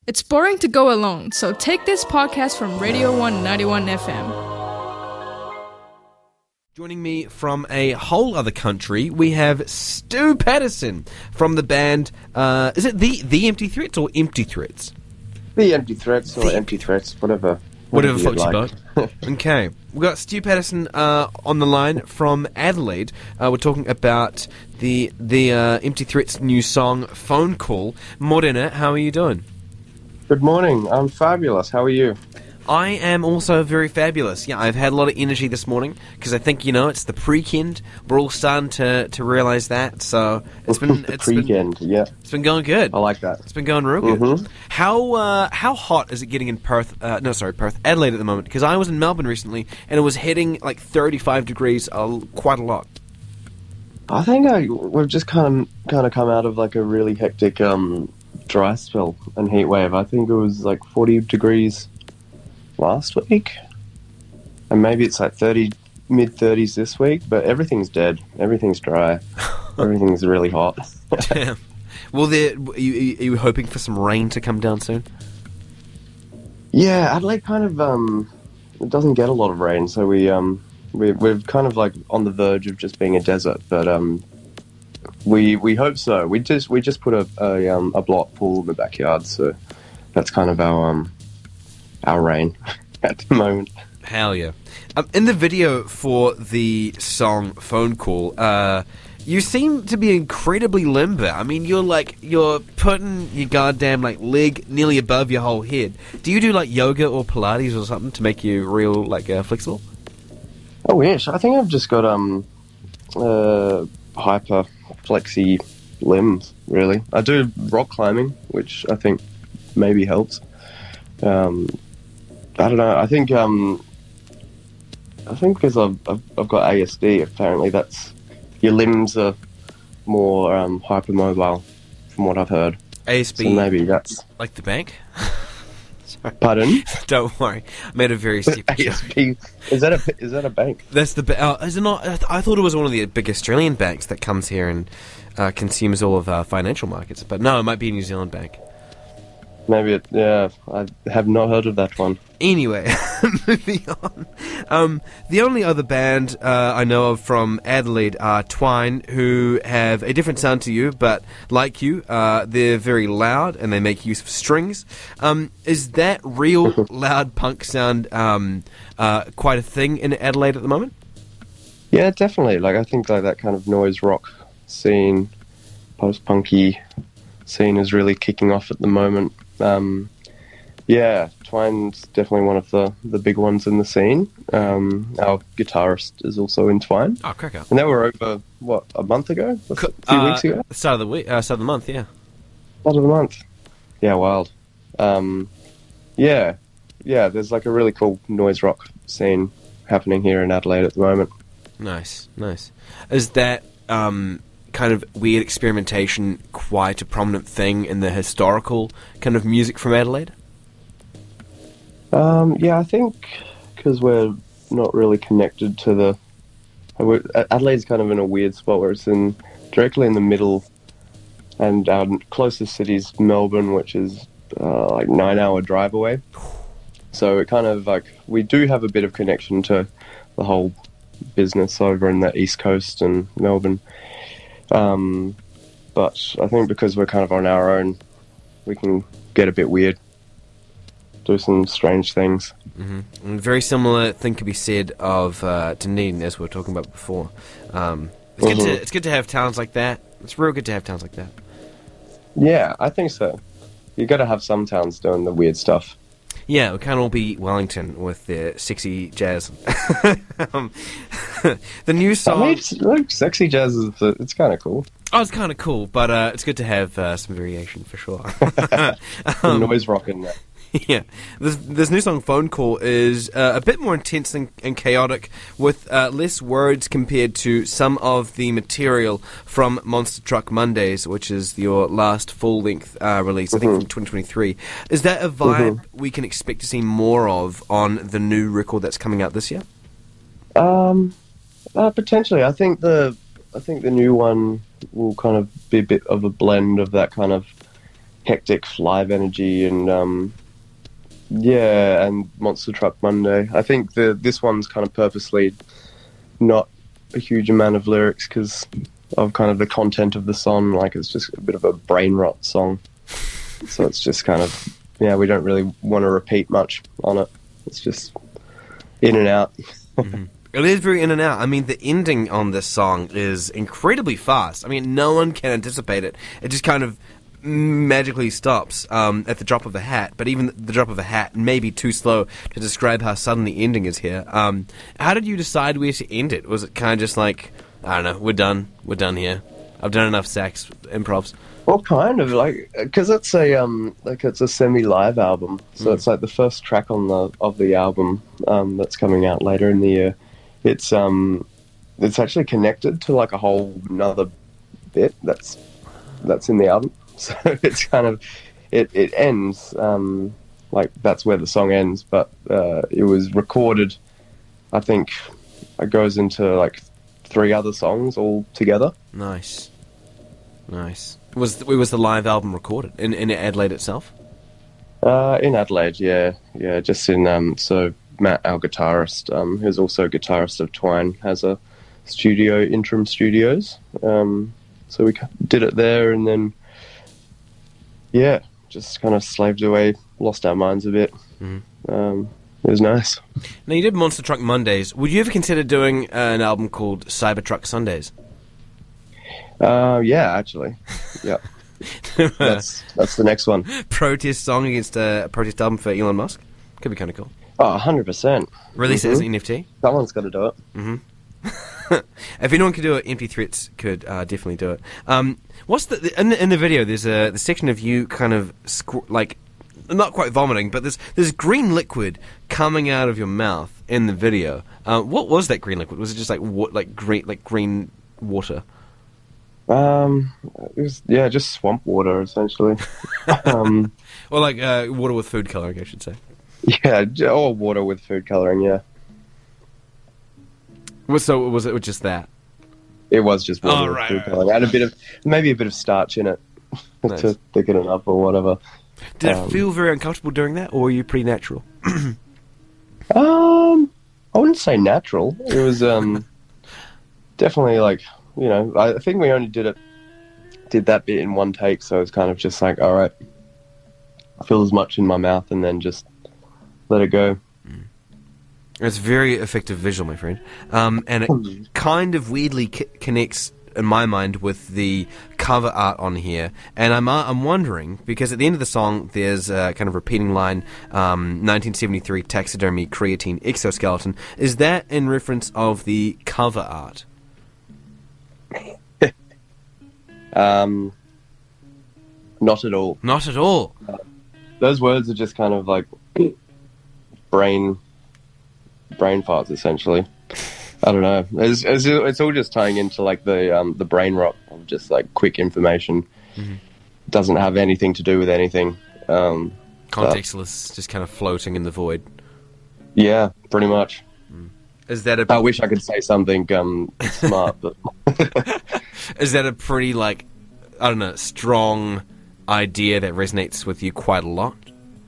It's boring to go alone, so take this podcast from Radio 191 FM. Joining me from a whole other country, we have Stu Patterson from the band, is it The Empty Threats or Empty Threats? The Empty Threats or Empty Threats, whatever floats your like. boat. Okay. We've got Stu Patterson on the line from Adelaide. We're talking about the Empty Threats new song, Phone Call. Morena, how are you doing? Good morning, I'm fabulous. How are you? I am also very fabulous. Yeah, I've had a lot of energy this morning because I think, it's the pre-kend. We're all starting to realise that. So it's been yeah. It's been going good. I like that. It's been going real good. Mm-hmm. How hot is it getting in Perth? Adelaide at the moment? Because I was in Melbourne recently and it was hitting like 35 degrees, quite a lot. I think we've just kind of come out of like a really hectic dry spell and heat wave. I think it was like 40 degrees last week, and maybe it's like mid-30s this week, but everything's dead, everything's dry, everything's really hot. Damn. Well, are you hoping for some rain to come down soon? Yeah, Adelaide kind of it doesn't get a lot of rain, so we're kind of like on the verge of just being a desert, but we hope so. We just put a block pool in the backyard, so that's kind of our rain at the moment. Hell yeah. In the video for the song Phone Call, you seem to be incredibly limber. I mean, you're putting your goddamn leg nearly above your whole head. Do you do yoga or Pilates or something to make you real flexible? Oh yes, I think I've just got hyper flexy limbs, really. I do rock climbing, which I think maybe helps. I don't know. I think because I've got ASD, apparently that's your limbs are more hypermobile, from what I've heard. ASB, so maybe that's like the bank. Sorry. Pardon? Don't worry, I made a very stupid ASB. Is that a bank? That's the is it not? I thought it was one of the big Australian banks that comes here and consumes all of our financial markets, but no, it might be a New Zealand bank. Maybe I have not heard of that one. Anyway, moving on. The only other band I know of from Adelaide are Twine, who have a different sound to you, but like you, they're very loud and they make use of strings. Is that real loud punk sound quite a thing in Adelaide at the moment? Yeah, definitely. I think that kind of noise rock scene, post-punky scene is really kicking off at the moment. Yeah, Twine's definitely one of the big ones in the scene. Our guitarist is also in Twine. Oh, cracker. And they were over, a month ago? A few weeks ago? Start of the week, start of the month, yeah. Start of the month. Yeah, wild. Yeah, there's a really cool noise rock scene happening here in Adelaide at the moment. Nice. Is that kind of weird experimentation quite a prominent thing in the historical kind of music from Adelaide? Yeah, I think because we're not really connected to Adelaide's kind of in a weird spot where it's directly in the middle, and our closest city's Melbourne, which is 9-hour drive away. So it kind of we do have a bit of connection to the whole business over in the East Coast and Melbourne. But I think because we're kind of on our own, we can get a bit weird, do some strange things. Mm-hmm. And very similar thing could be said of Dunedin, as we were talking about before. It's good to have towns like that. It's real good to have towns like that. Yeah, I think so. You got to have some towns doing the weird stuff. Yeah, we can't all be Wellington with their sexy jazz. The new song... I mean, sexy jazz it's kind of cool. Oh, it's kind of cool, but it's good to have some variation for sure. Noise rock in there. Yeah, this new song, Phone Call, is a bit more intense and chaotic, with less words compared to some of the material from Monster Truck Mondays, which is your last full-length release, I think, from 2023. Is that a vibe we can expect to see more of on the new record that's coming out this year? Potentially. I think the new one will kind of be a bit of a blend of that kind of hectic live energy, and yeah, and Monster Truck Monday. I think this one's kind of purposely not a huge amount of lyrics because of kind of the content of the song. Like, it's just a bit of a brain rot song, so it's just kind of, yeah, we don't really want to repeat much on it. It's just in and out. Mm-hmm. It is very in and out. I mean, the ending on this song is incredibly fast. I mean, no one can anticipate it. It just kind of magically stops at the drop of a hat, but even the drop of a hat may be too slow to describe how sudden the ending is here. How did you decide where to end it? Was it kind of just like, I don't know, we're done here, I've done enough sax improvs? Well, kind of, like, because it's a semi-live album, so it's like the first track on the album that's coming out later in the year. It's actually connected to like a whole another bit that's in the album. So it's kind of it ends like that's where the song ends, but it was recorded. I think it goes into like 3 other songs all together. Nice. Was the live album recorded in Adelaide itself? In Adelaide, yeah, just in so Matt, our guitarist, who's also guitarist of Twine, has a studio, Interim Studios. So we did it there, and then, yeah, just kind of slaved away, lost our minds a bit. Mm-hmm. It was nice. Now, you did Monster Truck Mondays. Would you ever consider doing an album called Cybertruck Sundays? Yeah, actually. Yeah. That's the next one. Protest song against a protest album for Elon Musk? Could be kind of cool. Oh, 100%. Release it as an NFT? Someone's got to do it. Mm-hmm. If anyone could do it, MP Threats could definitely do it. What's in the video? There's the section of you kind of like not quite vomiting, but there's green liquid coming out of your mouth in the video. What was that green liquid? Was it just like green water? It was, yeah, just swamp water essentially. Or like water with food coloring, I should say. Yeah, or water with food coloring. Yeah. So was it just that? It was just water with food coloring, and maybe a bit of starch in it nice. to thicken it up or whatever. Did it feel very uncomfortable doing that, or were you pretty natural? I wouldn't say natural. It was definitely like, you know, I think we only did that bit in one take, so it's kind of just like, all right, fill as much in my mouth and then just let it go. It's very effective visual, my friend, and it kind of weirdly connects in my mind with the cover art on here. And I'm wondering, because at the end of the song there's a kind of repeating line, 1973 taxidermy creatine exoskeleton. Is that in reference of the cover art? Not at all. Not at all. Those words are just kind of like brain farts, essentially. I don't know. It's all just tying into like the brain rot of just like quick information. Mm-hmm. Doesn't have anything to do with anything. Contextless, just kind of floating in the void. Yeah, pretty much. Is that I wish I could say something smart, but is that a pretty, like, I don't know, strong idea that resonates with you quite a lot?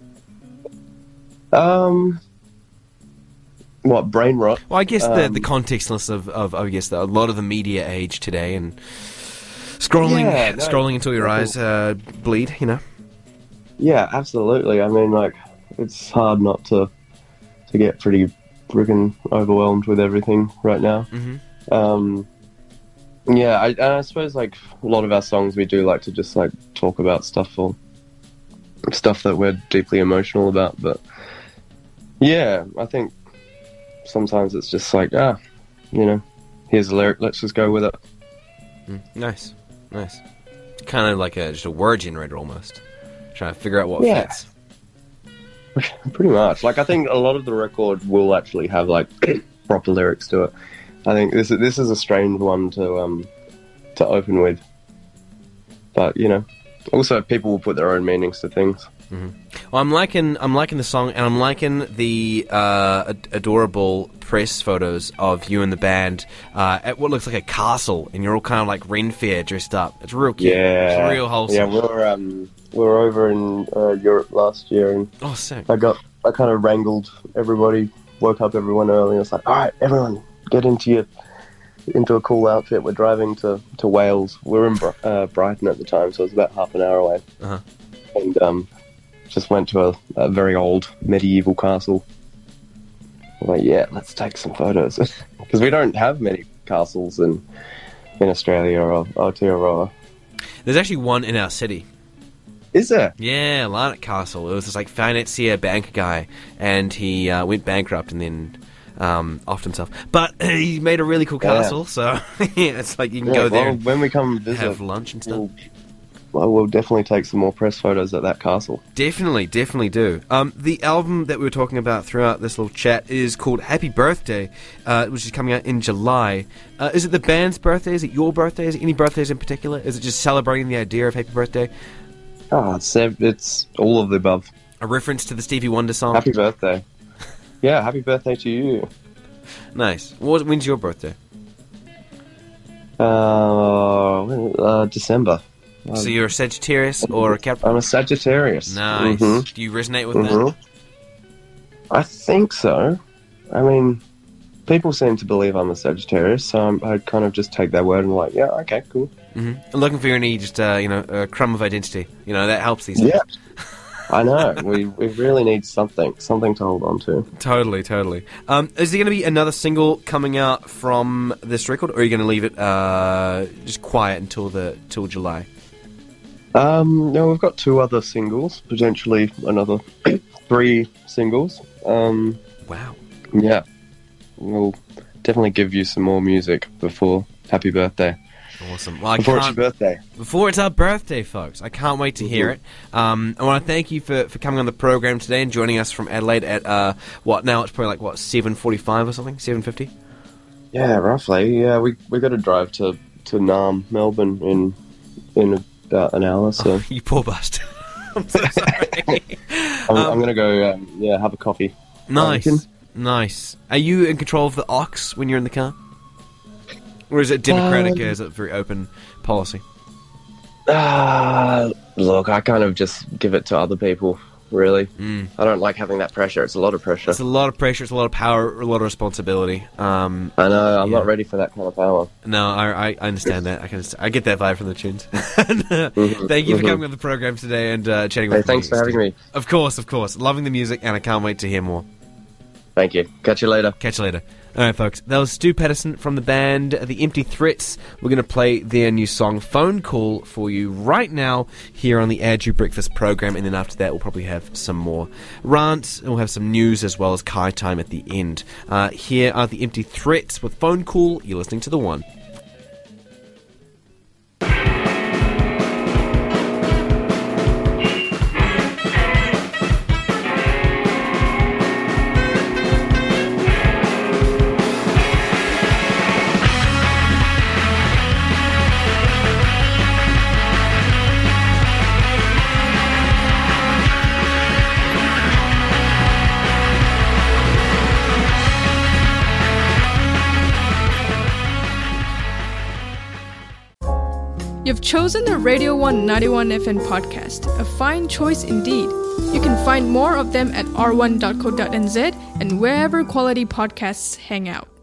What, brain rot? Well, I guess the contextless of I guess a lot of the media age today, and scrolling until your eyes bleed, you know? Yeah, absolutely. I mean, like, it's hard not to get pretty freaking overwhelmed with everything right now. Mm-hmm. Yeah, I suppose like a lot of our songs we do like to just like talk about stuff that we're deeply emotional about, but yeah, I think sometimes it's just like, you know, here's a lyric, let's just go with it. Nice. Kind of like just a word generator almost. Trying to figure out what fits. Pretty much. Like, I think a lot of the record will actually have like proper lyrics to it. I think this is a strange one to open with, but you know, also people will put their own meanings to things. Mm-hmm. Well, I'm liking the song, and I'm liking the adorable press photos of you and the band at what looks like a castle, and you're all kind of like Renfair dressed up. It's real cute. Yeah, It's real wholesome. Yeah, we were over in Europe last year, and Oh, sick. I kind of wrangled everybody, woke up everyone early, and was like, all right, everyone, get into a cool outfit. We're driving to Wales. We were in Brighton at the time, so it was about half an hour away. Uh-huh. And just went to a very old medieval castle. I'm like, yeah, let's take some photos. Because we don't have many castles in Australia or Aotearoa. There's actually one in our city. Is there? Yeah, Larnac Castle. It was this like financier bank guy, and he went bankrupt and then offed himself. But he made a really cool castle, so yeah, it's like you can go there and when we come visit, have lunch and stuff. We'll definitely take some more press photos at that castle. Definitely do. The album that we were talking about throughout this little chat is called Happy Birthday, which is coming out in July. Is it the band's birthday? Is it your birthday? Is it any birthdays in particular? Is it just celebrating the idea of Happy Birthday? Oh, it's all of the above. A reference to the Stevie Wonder song? Happy birthday. Yeah, happy birthday to you. Nice. When's your birthday? December. So you're a Sagittarius or a Capricorn? I'm a Sagittarius. Nice. Mm-hmm. Do you resonate with that? I think so. I mean, people seem to believe I'm a Sagittarius, so I kind of just take their word and like, yeah, okay, cool. Mm-hmm. I'm looking for any just a crumb of identity. That helps these days. Yeah, I know. We really need something to hold on to. Totally. Is there going to be another single coming out from this record, or are you going to leave it just quiet until July? No, we've got 2 other singles, potentially another 3 singles. Wow. Yeah, we'll definitely give you some more music before Happy Birthday. Awesome. Well, Before it's your birthday. Before it's our birthday, folks. I can't wait to hear it. I want to thank you for coming on the program today and joining us from Adelaide at, now it's probably 7:45 or something? 7:50? Yeah, roughly. Yeah, we got to drive to Naarm, Melbourne in about an hour, so... Oh, you poor bastard. I'm so sorry. I'm going to go, have a coffee. Nice. Are you in control of the aux when you're in the car? Or is it democratic? Is it very open policy? Look, I kind of just give it to other people, really. I don't like having that pressure. It's a lot of pressure. It's a lot of pressure. It's a lot of power. A lot of responsibility. I know. I'm not ready for that kind of power. No, I understand that. I get that vibe from the tunes. Thank you for coming on the program today and chatting with me. Thanks for having me. Of course. Loving the music, and I can't wait to hear more. Thank you. Catch you later. All right, folks. That was Stu Patterson from the band The Empty Threats. We're going to play their new song, Phone Call, for you right now here on the Add You Breakfast program. And then after that, we'll probably have some more rants. And we'll have some news as well as Kai time at the end. Here are The Empty Threats with Phone Call. You're listening to The One. You've chosen the Radio 191 FM podcast, a fine choice indeed. You can find more of them at r1.co.nz and wherever quality podcasts hang out.